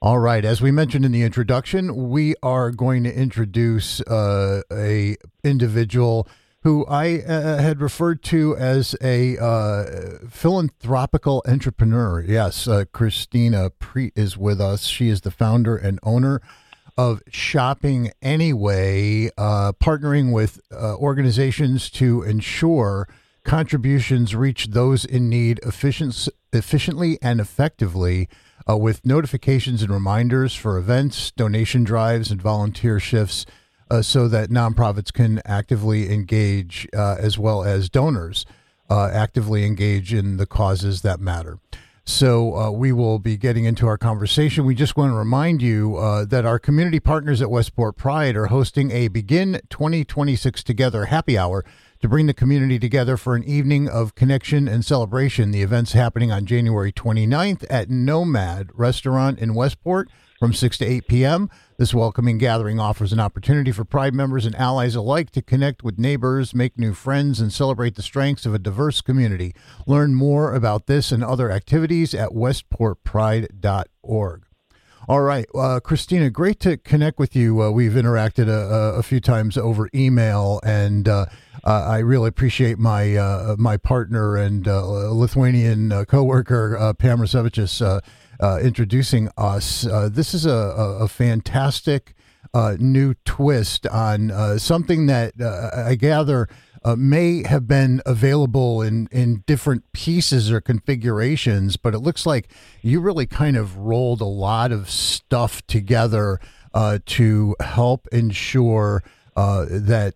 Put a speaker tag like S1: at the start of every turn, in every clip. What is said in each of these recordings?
S1: All right. As we mentioned in the introduction, we are going to introduce a individual who I had referred to as a philanthropical entrepreneur. Yes, Christina Preet is with us. She is the founder and owner of Shopping Anyway, partnering with organizations to ensure contributions reach those in need efficiently and effectively, with notifications and reminders for events, donation drives, and volunteer shifts, so that nonprofits can actively engage, as well as donors actively engage in the causes that matter. So we will be getting into our conversation. We just want to remind you that our community partners at Westport Pride are hosting a Begin 2026 Together happy hour to bring the community together for an evening of connection and celebration. The event's happening on January 29th at Nomad Restaurant in Westport from 6 to 8 p.m. This welcoming gathering offers an opportunity for Pride members and allies alike to connect with neighbors, make new friends, and celebrate the strengths of a diverse community. Learn more about this and other activities at westportpride.org. All right, Christina, great to connect with you. We've interacted a few times over email, and I really appreciate my partner and Lithuanian coworker, Pam Rasevichus, introducing us. This is a fantastic new twist on something that I gather may have been available in different pieces or configurations, but it looks like you really kind of rolled a lot of stuff together to help ensure that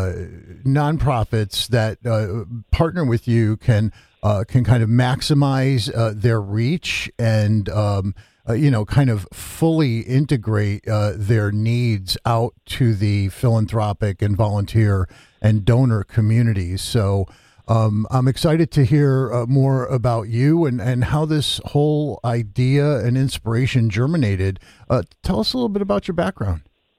S1: nonprofits that partner with you can kind of maximize their reach and kind of fully integrate their needs out to the philanthropic and volunteer and donor communities. So I'm excited to hear more about you and how this whole idea and inspiration germinated. Tell us a little bit about your background.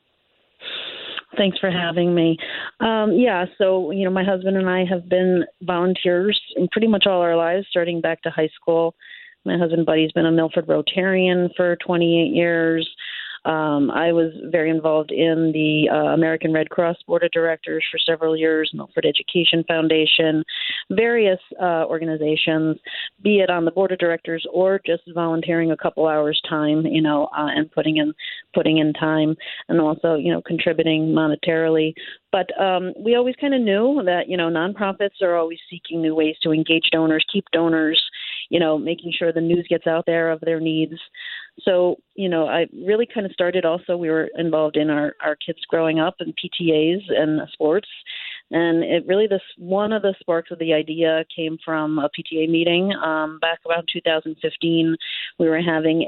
S2: Thanks for having me. So, my husband and I have been volunteers in pretty much all our lives, starting back to high school. My husband, Buddy's been a Milford Rotarian for 28 years. I was very involved in the American Red Cross Board of Directors for several years, Milford Education Foundation, various organizations, be it on the board of directors or just volunteering a couple hours time, and putting in time, and also, contributing monetarily. But we always kind of knew that, nonprofits are always seeking new ways to engage donors, keep donors, making sure the news gets out there of their needs. So, I really kind of started also, we were involved in our kids growing up in PTAs and sports. And it really, one of the sparks of the idea came from a PTA meeting back around 2015. We were having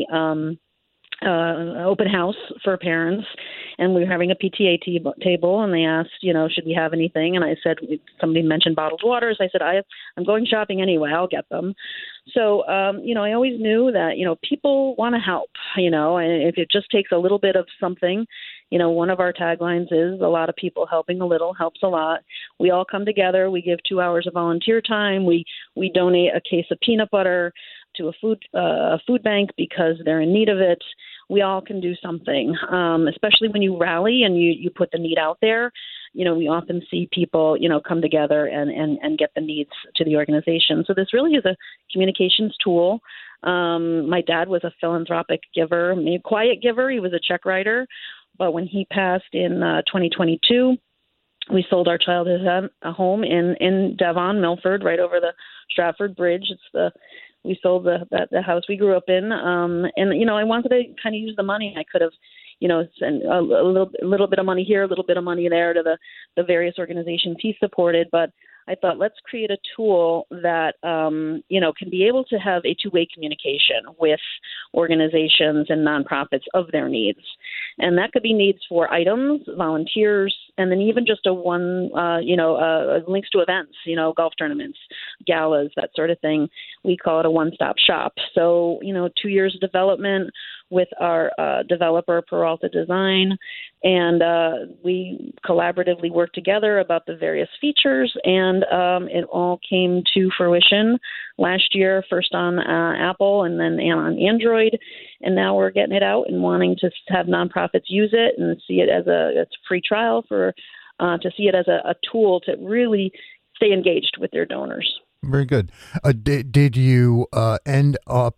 S2: open house for parents, and we were having a PTA table, and they asked, should we have anything? And I said, somebody mentioned bottled waters. I said, I'm going shopping anyway. I'll get them. So, I always knew that, people want to help, and if it just takes a little bit of something, one of our taglines is a lot of people helping a little helps a lot. We all come together. We give 2 hours of volunteer time. We donate a case of peanut butter to a food bank because they're in need of it. We all can do something, especially when you rally and you put the need out there. We often see people, come together and get the needs to the organization. So this really is a communications tool. My dad was a philanthropic giver, a quiet giver. He was a check writer. But when he passed in 2022, we sold our childhood home in Devon, Milford, right over the Stratford Bridge. We sold the house we grew up in, and I wanted to kind of use the money. I could have, sent a little bit of money here, a little bit of money there to the various organizations he supported, but I thought, let's create a tool that, can be able to have a two-way communication with organizations and nonprofits of their needs. And that could be needs for items, volunteers, and then even just links to events, golf tournaments, galas, that sort of thing. We call it a one-stop shop. So, 2 years of development with our developer, Peralta Design, and we collaboratively worked together about the various features, and it all came to fruition last year, first on Apple and then on Android. And now we're getting it out and wanting to have nonprofits use it and see it as a free trial to see it as a tool to really stay engaged with their donors.
S1: Very good. Did you end up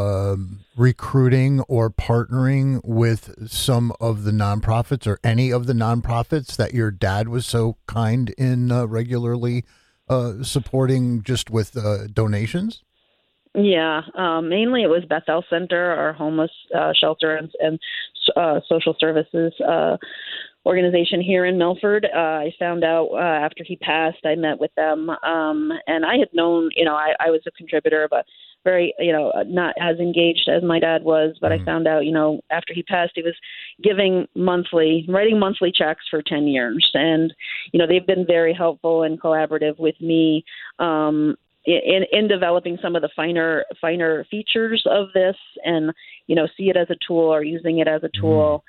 S1: recruiting or partnering with some of the nonprofits or any of the nonprofits that your dad was so kind in regularly supporting just with donations?
S2: Yeah, mainly it was Bethel Center, our homeless shelter and social services organization here in Milford. I found out after he passed, I met with them, and I had known, I was a contributor, but very, not as engaged as my dad was, but I found out, after he passed, he was writing monthly checks for 10 years. And, they've been very helpful and collaborative with me, in developing some of the finer features of this and, see it as a tool or using it as a tool.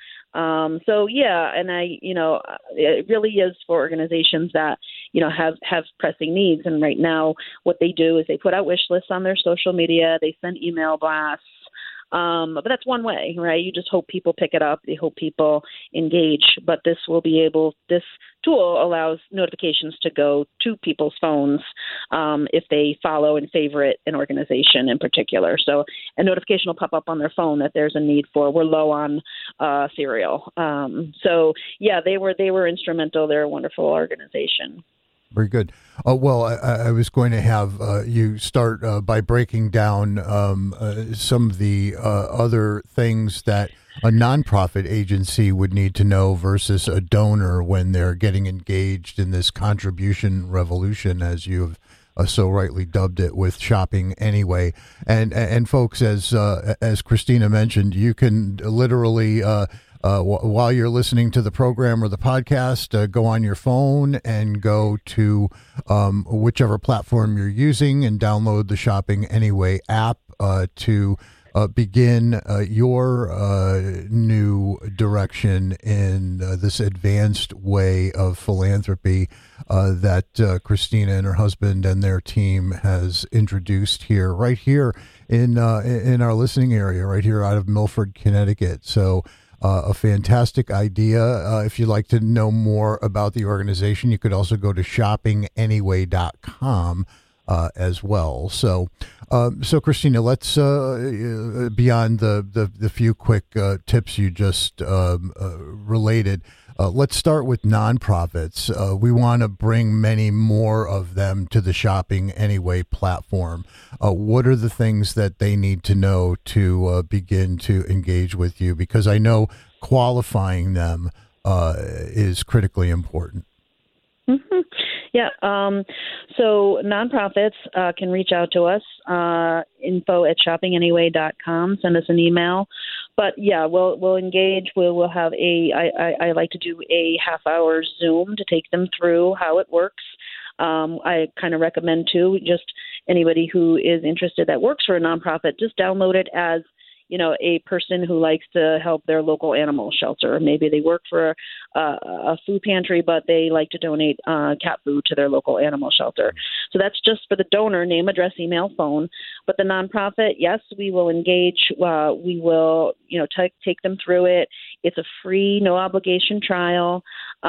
S2: And it really is for organizations that, have pressing needs. And right now what they do is they put out wish lists on their social media, they send email blasts. But that's one way, right? You just hope people pick it up. They hope people engage. But this tool allows notifications to go to people's phones if they follow and favorite an organization in particular. So a notification will pop up on their phone that there's a need we're low on cereal. They were instrumental. They're a wonderful organization.
S1: Very good. Well, I was going to have you start by breaking down some of the other things that a nonprofit agency would need to know versus a donor when they're getting engaged in this contribution revolution, as you've so rightly dubbed it, with Shopping Anyway. And folks, as Christina mentioned, you can literally while you're listening to the program or the podcast, go on your phone and go to whichever platform you're using and download the Shopping Anyway app to begin your new direction in this advanced way of philanthropy that Christina and her husband and their team has introduced right here in our listening area, right here out of Milford, Connecticut. So a fantastic idea. If you'd like to know more about the organization, you could also go to shoppinganyway.com as well. So Christina, let's beyond the few quick tips you just related. Let's start with nonprofits. We want to bring many more of them to the Shopping Anyway platform. What are the things that they need to know to begin to engage with you? Because I know qualifying them is critically important.
S2: Mm-hmm. Yeah. So nonprofits can reach out to us, info@shoppinganyway.com. Send us an email. But yeah, we'll engage. We'll have I like to do a half-hour Zoom to take them through how it works. I kind of recommend too, just anybody who is interested that works for a nonprofit, just download it as a person who likes to help their local animal shelter. Maybe they work for a food pantry, but they like to donate cat food to their local animal shelter. So that's just for the donor, name, address, email, phone. But the nonprofit, yes, we will engage. We will, take them through it. It's a free, no obligation trial.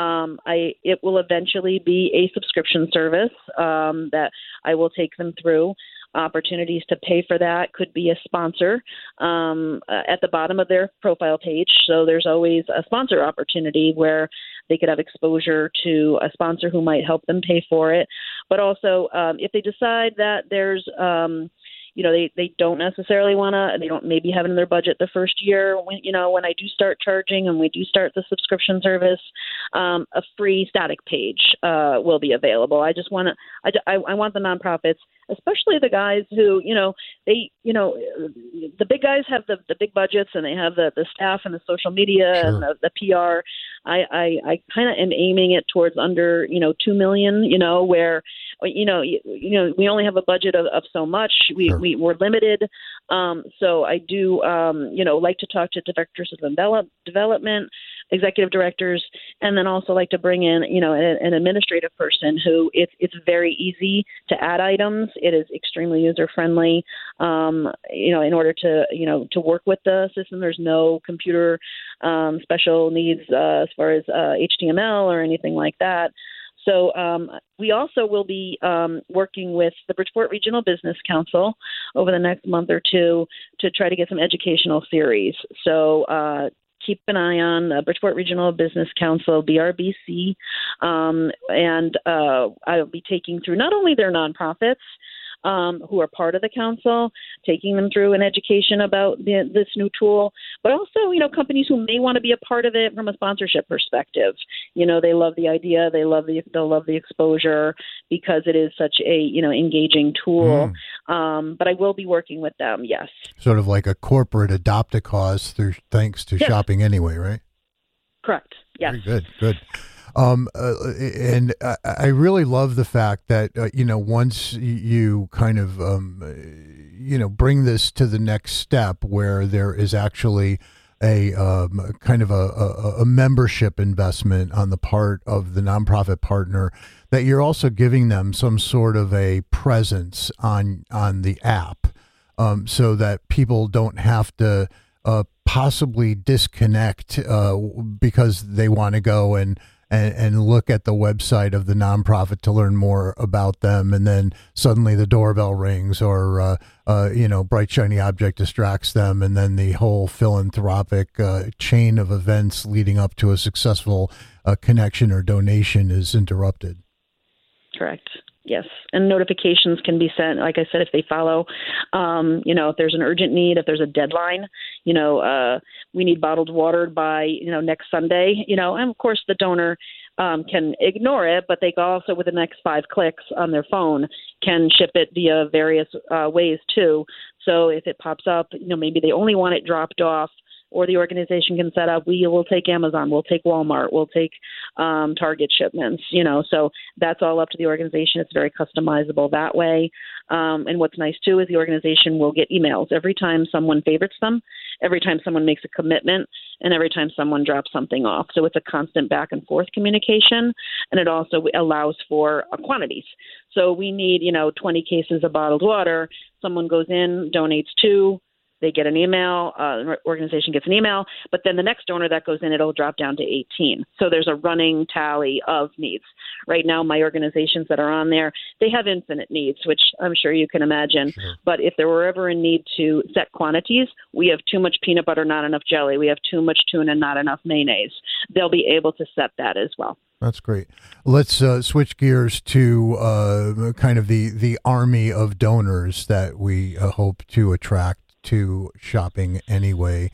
S2: It will eventually be a subscription service that I will take them through. Opportunities to pay for that could be a sponsor at the bottom of their profile page. So there's always a sponsor opportunity where they could have exposure to a sponsor who might help them pay for it. But also, if they decide that there's they don't necessarily want to, they don't maybe have it in their budget the first year. When I do start charging and we do start the subscription service, a free static page will be available. I just want to, I want the nonprofits, especially the guys who, the big guys have the big budgets and they have the staff and the social media and the PR. I kind of am aiming it towards under, 2 million, where, we only have a budget of so much. We're limited. So I do, like to talk to directors of development, executive directors, and then also like to bring in, an administrative person who it's very easy to add items. It is extremely user friendly. In order to work with the system, there's no computer special needs as far as HTML or anything like that. So we also will be working with the Bridgeport Regional Business Council over the next month or two to try to get some educational series. So keep an eye on Bridgeport Regional Business Council, BRBC, and I'll be taking through not only their nonprofits, who are part of the council, taking them through an education about this new tool, but also, companies who may want to be a part of it from a sponsorship perspective. They love the idea, they'll love the exposure because it is such a, engaging tool. But I will be working with them, yes. Sort
S1: of like a corporate adopt a cause thanks to Shopping Anyway, right?
S2: Correct. Yes.
S1: Very good. And I really love the fact that, once you kind of, bring this to the next step where there is actually a kind of a membership investment on the part of the nonprofit partner, that you're also giving them some sort of a presence on the app, so that people don't have to possibly disconnect because they want to go and look at the website of the nonprofit to learn more about them, and then suddenly the doorbell rings or bright shiny object distracts them, and then the whole philanthropic chain of events leading up to a successful connection or donation is interrupted.
S2: Correct. Yes, and notifications can be sent, like I said, if they follow, if there's an urgent need, if there's a deadline, we need bottled water by, next Sunday, and of course the donor can ignore it, but they also, with the next 5 clicks on their phone, can ship it via various ways too. So if it pops up, maybe they only want it dropped off, or the organization can set up, we will take Amazon, we'll take Walmart, we'll take Target shipments, so that's all up to the organization. It's very customizable that way. And what's nice too is the organization will get emails every time someone favorites them, every time someone makes a commitment, and every time someone drops something off. So it's a constant back and forth communication, and it also allows for quantities. So we need, 20 cases of bottled water. Someone goes in, donates 2. They get an email, the organization gets an email, but then the next donor that goes in, it'll drop down to 18. So there's a running tally of needs. Right now, my organizations that are on there, they have infinite needs, which I'm sure you can imagine. Sure. But if there were ever a need to set quantities, we have too much peanut butter, not enough jelly. We have too much tuna, not enough mayonnaise. They'll be able to set that as well.
S1: That's great. Let's switch gears to kind of the army of donors that we hope to attract to Shopping Anyway.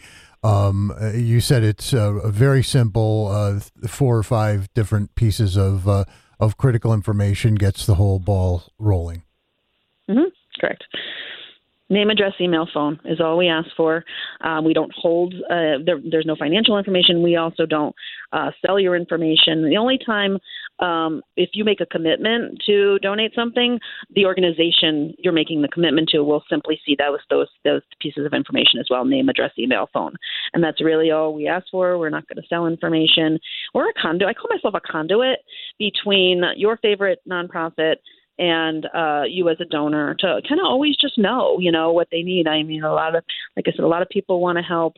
S1: You said it's a very simple 4 or 5 different pieces of critical information gets the whole ball rolling.
S2: Mm-hmm. Correct. Name, address, email, phone is all we ask for. We don't hold, there's no financial information. We also don't sell your information. The only time, if you make a commitment to donate something, the organization you're making the commitment to will simply see those pieces of information as well, name, address, email, phone. And that's really all we ask for. We're not going to sell information. We're a conduit. I call myself a conduit between your favorite nonprofit and you as a donor to kind of always just know, what they need. I mean, like I said, a lot of people want to help,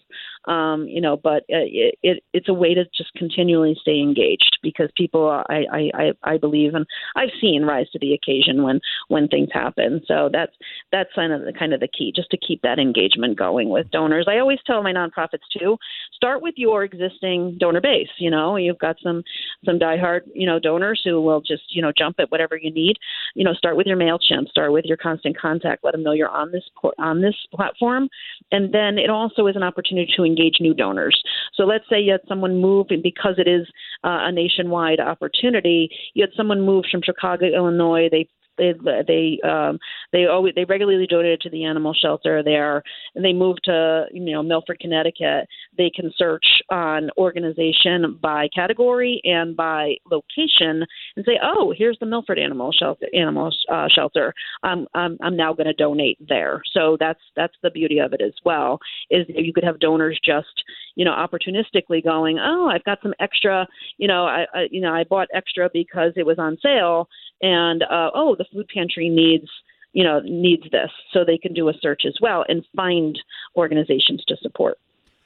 S2: but it's a way to just continually stay engaged because people, I believe, and I've seen rise to the occasion when things happen. So that's kind of the key, just to keep that engagement going with donors. I always tell my nonprofits too, start with your existing donor base. You've got some diehard, donors who will just, jump at whatever you need. Start with your MailChimp, start with your Constant Contact, let them know you're on this platform. And then it also is an opportunity to engage new donors. So let's say you had someone move, and because it is a nationwide opportunity, you had someone move from Chicago, Illinois, they They regularly donated to the animal shelter there. And they moved to Milford, Connecticut. They can search on organization by category and by location and say, oh, here's the Milford Animal Shelter. I'm now going to donate there. So that's the beauty of it as well, is that you could have donors just opportunistically going, oh, I've got some extra, I bought extra because it was on sale, and the food pantry needs this, so they can do a search as well and find organizations to support.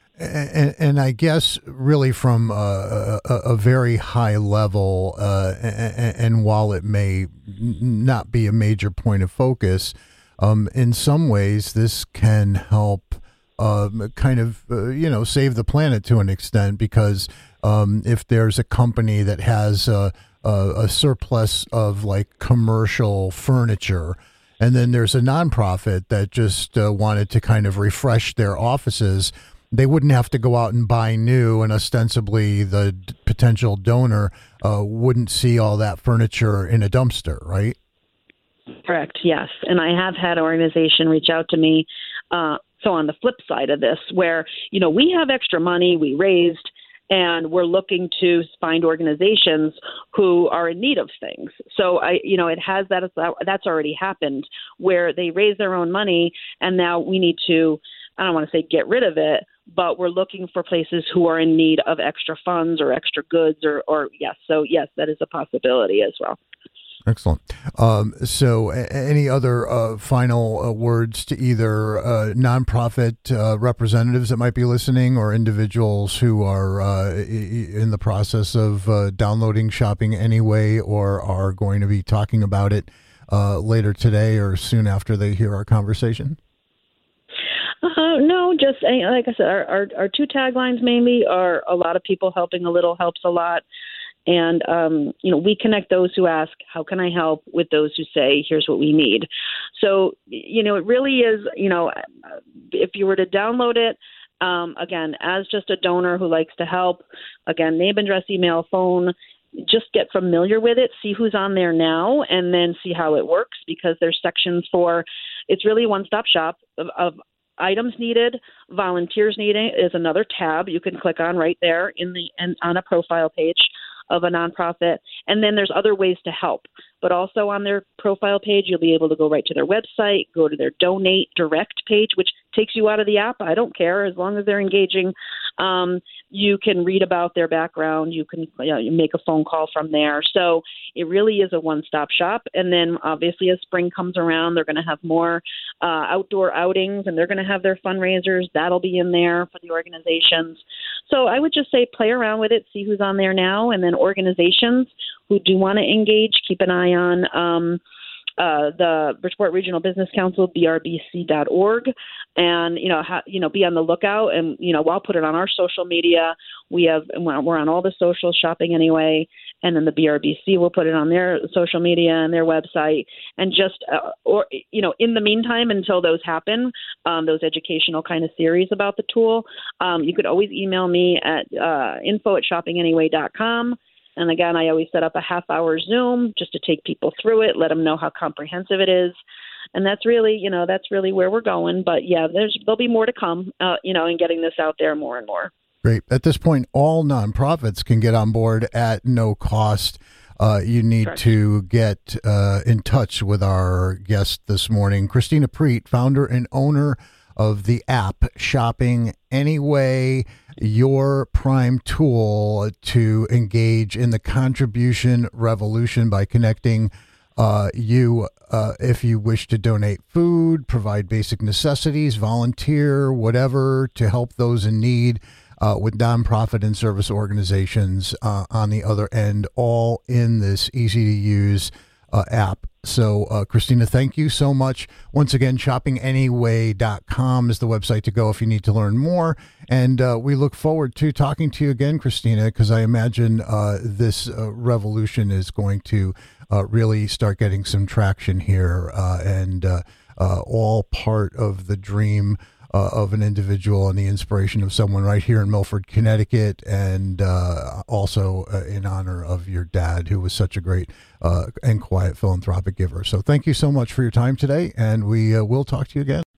S1: And I guess really from a very high level, and while it may not be a major point of focus, in some ways this can help kind of save the planet to an extent, because if there's a company that has a surplus of like commercial furniture, and then there's a nonprofit that just wanted to kind of refresh their offices, they wouldn't have to go out and buy new, and ostensibly the potential donor wouldn't see all that furniture in a dumpster, right?
S2: Correct, yes. And I have had an organization reach out to me. So on the flip side of this, where, we have extra money we raised, and we're looking to find organizations who are in need of things. So it has that's already happened, where they raise their own money, and now we need to, I don't want to say get rid of it, but we're looking for places who are in need of extra funds or extra goods or yes. So yes, that is a possibility as well.
S1: Excellent. So any other final words to either nonprofit representatives that might be listening, or individuals who are in the process of downloading Shopping Anyway, or are going to be talking about it later today or soon after they hear our conversation?
S2: No, just like I said, our two taglines mainly are a lot of people helping a little helps a lot. And, we connect those who ask, how can I help, with those who say, here's what we need. So, it really is, if you were to download it, again, as just a donor who likes to help, again, name, address, email, phone, just get familiar with it, see who's on there now, and then see how it works, because there's sections it's really a one-stop shop of items needed, volunteers needed is another tab you can click on right there on a profile page of a nonprofit. And then there's other ways to help. But also on their profile page, you'll be able to go right to their website, go to their donate direct page, which takes you out of the app. I don't care, as long as they're engaging. You can read about their background. You can make a phone call from there. So it really is a one-stop shop. And then obviously as spring comes around, they're going to have more outdoor outings, and they're going to have their fundraisers. That'll be in there for the organizations. So I would just say play around with it, see who's on there now, and then organizations who do want to engage, keep an eye on the Bridgeport Regional Business Council, brbc.org, and be on the lookout. And I'll put it on our social media. We're on all the social Shopping Anyway, and then the BRBC will put it on their social media and their website. And just in the meantime, until those happen, those educational kind of series about the tool, you could always email me at info@shoppinganyway.com. And again, I always set up a half-hour Zoom just to take people through it, let them know how comprehensive it is. And that's really where we're going. But yeah, there'll be more to come, in getting this out there more and more.
S1: Great. At this point, all nonprofits can get on board at no cost. You need
S2: Correct.
S1: to get in touch with our guest this morning, Christina Preet, founder and owner of the app Shopping Anyway, your prime tool to engage in the contribution revolution by connecting you if you wish to donate food, provide basic necessities, volunteer, whatever, to help those in need, with nonprofit and service organizations on the other end, all in this easy-to-use app. So, Christina, thank you so much. Once again, shoppinganyway.com is the website to go if you need to learn more. And we look forward to talking to you again, Christina, because I imagine this revolution is going to really start getting some traction here, and all part of the dream of an individual and the inspiration of someone right here in Milford, Connecticut, and also in honor of your dad, who was such a great and quiet philanthropic giver. So thank you so much for your time today, and we will talk to you again.